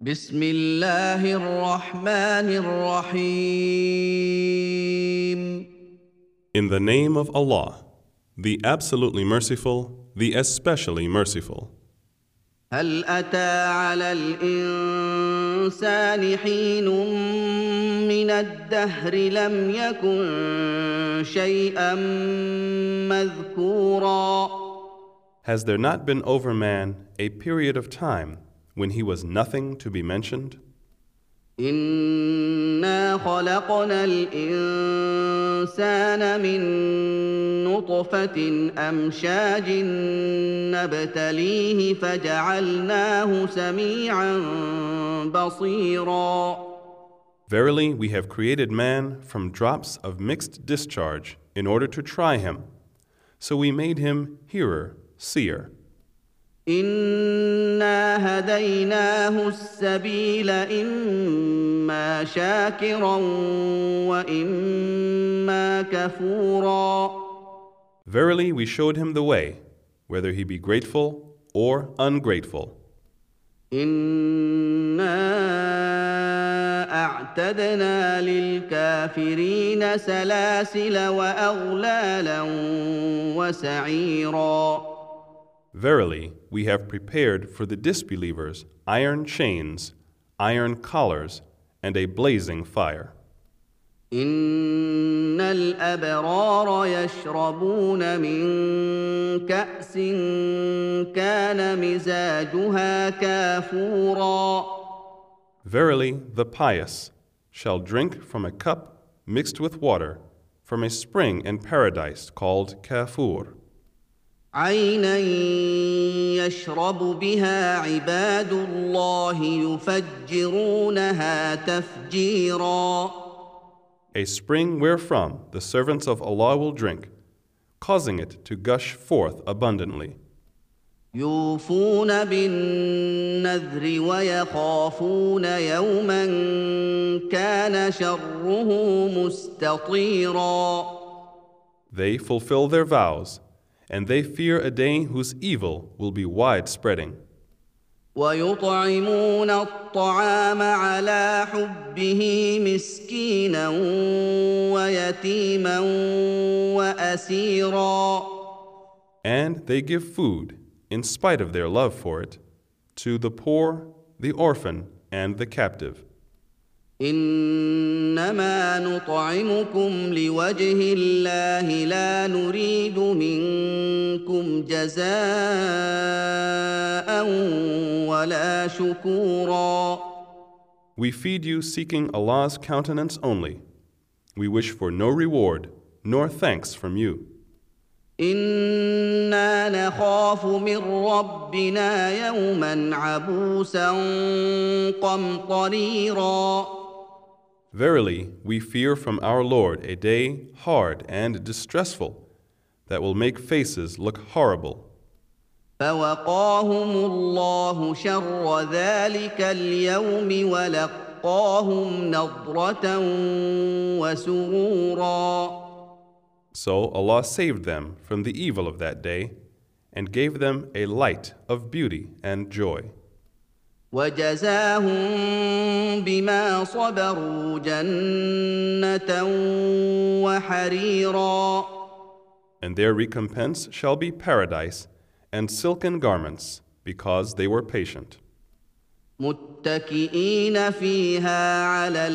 بسم الله الرحمن الرحيم. In the name of Allah, the absolutely merciful, the especially merciful. هل أتى على الإنسان حين من الدهر لم يكن شيئا مذكورا. Has there not been over man a period of time when he was nothing to be mentioned? إنا خلقنا الإنسان من نطفة أمشاج نبتليه فجعلناه سميعا بصيرا. Verily, we have created man from drops of mixed discharge in order to try him. So we made him hearer, seer. إنا هديناه السبيل إما شاكرا وإما كفورا. Verily, we showed him the way, whether he be grateful or ungrateful. إنا أعتدنا للكافرين سلاسل وأغلالا وسعيرا. Verily, we have prepared for the disbelievers iron chains, iron collars, and a blazing fire. إن الأبرار يشربون من كأس كان مزاجها كافورا. Verily, the pious shall drink from a cup mixed with water from a spring in paradise called Kafur. عينا يشرب بها عباد الله يفجرونها تفجيرا. A spring wherefrom the servants of Allah will drink, causing it to gush forth abundantly. يوفون بالنذر ويخافون يوما كان شره مستطيرا. They fulfill their vows, and they fear a day whose evil will be widespreading. ويطعمون الطعام على حبه مسكينا ويتيما وأسيرا. And they give food, in spite of their love for it, to the poor, the orphan, and the captive. إنما نطعمكم لوجه الله لا نريد منكم جزاء ولا شكورا. We feed you seeking Allah's countenance only. We wish for no reward, nor thanks from you. إنا نخاف من ربنا يوما عبوسا قمطريرا. Verily, we fear from our Lord a day hard and distressful that will make faces look horrible. فوقاهم الله شر ذلك اليوم ولقاهم نضرة وسرورا. So Allah saved them from the evil of that day and gave them a light of beauty and joy. وجزاهم بما صبروا جنة وحريرا. And their recompense shall be paradise and silken garments, because they were patient. متكئين فيها على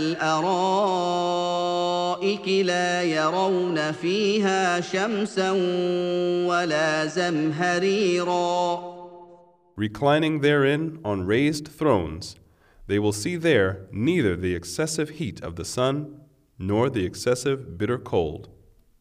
الأرائك لا يرون فيها شمسا ولا زمهريرا. Reclining therein on raised thrones, they will see there neither the excessive heat of the sun nor the excessive bitter cold.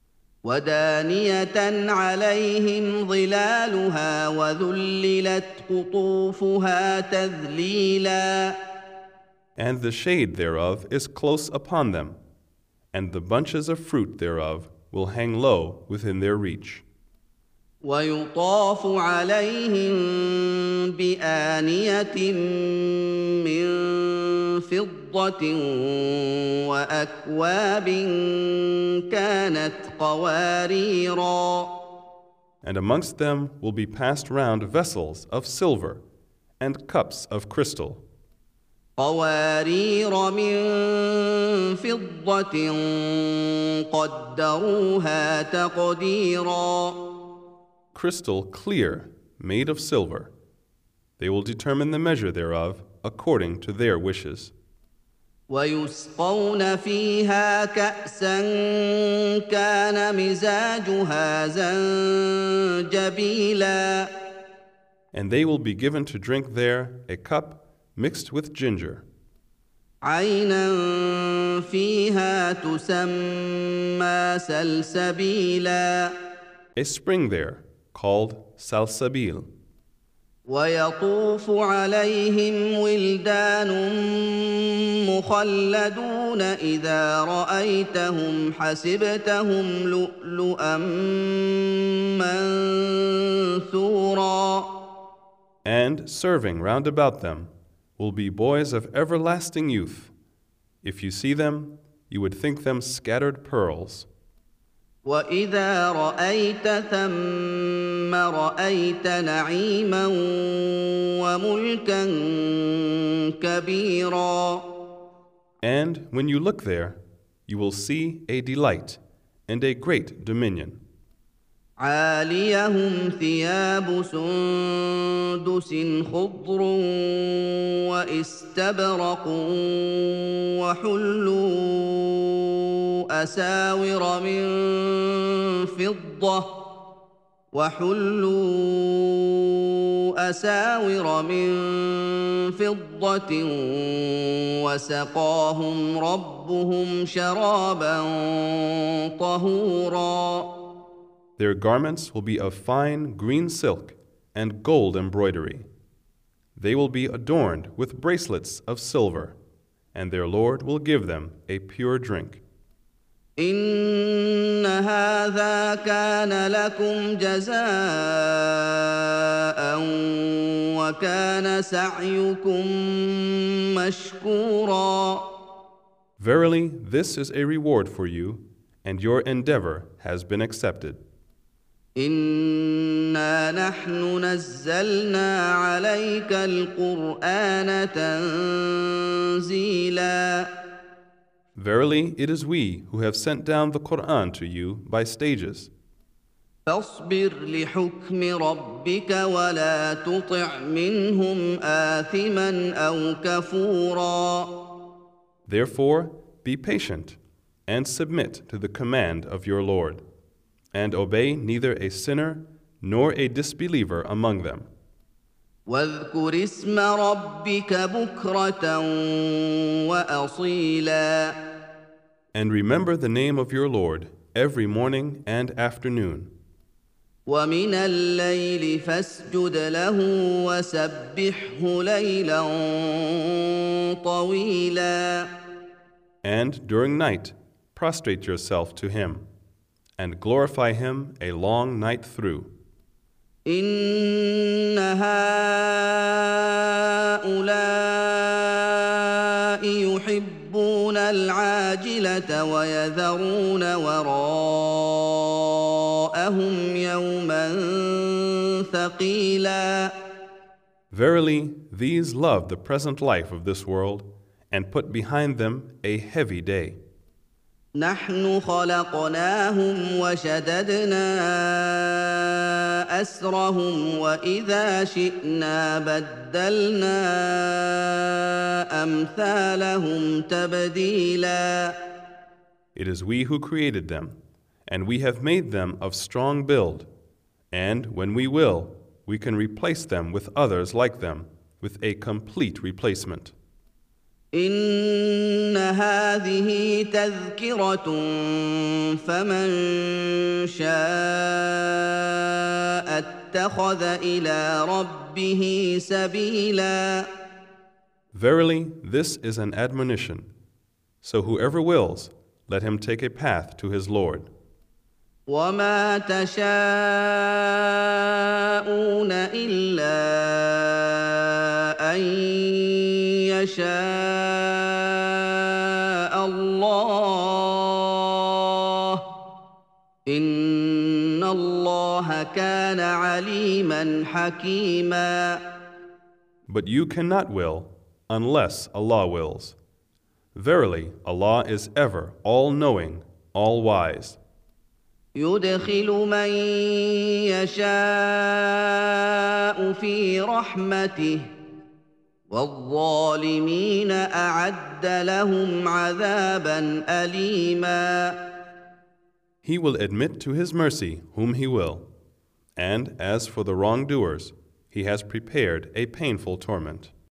ودانية عليهم ظلالها وذللت قطوفها تذليلا. And the shade thereof is close upon them, and the bunches of fruit thereof will hang low within their reach. ويطاف عليهم بآنية من فضة وأكواب كانت قواريرا. And amongst them will be passed round vessels of silver and cups of crystal. قوارير من فضة قدروها تقديرا. Crystal clear, made of silver. They will determine the measure thereof according to their wishes. ويسقون فيها كأسا كان مزاجها زنجبيلا. And they will be given to drink there a cup mixed with ginger, عينا فيها تسمى سلسبيلا. a spring there called Salsabil. ويطوف عليهم ولدان مخلدون إذا رأيتهم حسبتهم لؤلؤا منثورا. And serving round about them will be boys of everlasting youth. If you see them, you would think them scattered pearls. وإذا رأيت ثم رأيت نعيما وملكا كبيرا. And when you look there, you will see a delight and a great dominion. عاليهم ثياب سندس خضر واستبرق وحلوا أساور من فضة وسقاهم ربهم شرابا طهورا. Their garments will be of fine green silk and gold embroidery. They will be adorned with bracelets of silver, and their Lord will give them a pure drink. إن هذا كان لكم جزاء وكان سعيكم مشكورا. Verily, this is a reward for you, and your endeavor has been accepted. إنا نحن نزلنا عليك القرآن تنزيلا. Verily, it is we who have sent down the Quran to you by stages. فاصبر لحكم ربك ولا تطع منهم آثما أو كفورا. Therefore, be patient and submit to the command of your Lord, and obey neither a sinner nor a disbeliever among them. واذكر اسم ربك بكرة وأصيلا. And remember the name of your Lord every morning and afternoon. ومن الليل فاسجد له وسبحه ليلا طويلا. And during night, prostrate yourself to him, and glorify him a long night through. إن هؤلاء يحبون العاجلة ويذرون وراءهم يوما ثقيلا. Verily, these love the present life of this world and put behind them a heavy day. نحن خلقناهم وشددنا أسرهم وإذا شئنا بدلنا أمثالهم تبديلا. It is we who created them, and we have made them of strong build, and when we will, we can replace them with others like them, with a complete replacement. إن هذه تذكرة فمن شاء اتخذ إلى ربه سبيلا. Verily, this is an admonition. So whoever wills, let him take a path to his Lord. وما تشاءون إلا أن يشاء الله إن الله كان عليما حكيما. But you cannot will, unless Allah wills. Verily, Allah is ever all-knowing, all-wise. يدخل من يشاء في رحمته والظالمين أعد لهم عذابا أليما. He will admit to His mercy whom He will, and as for the wrongdoers, He has prepared a painful torment.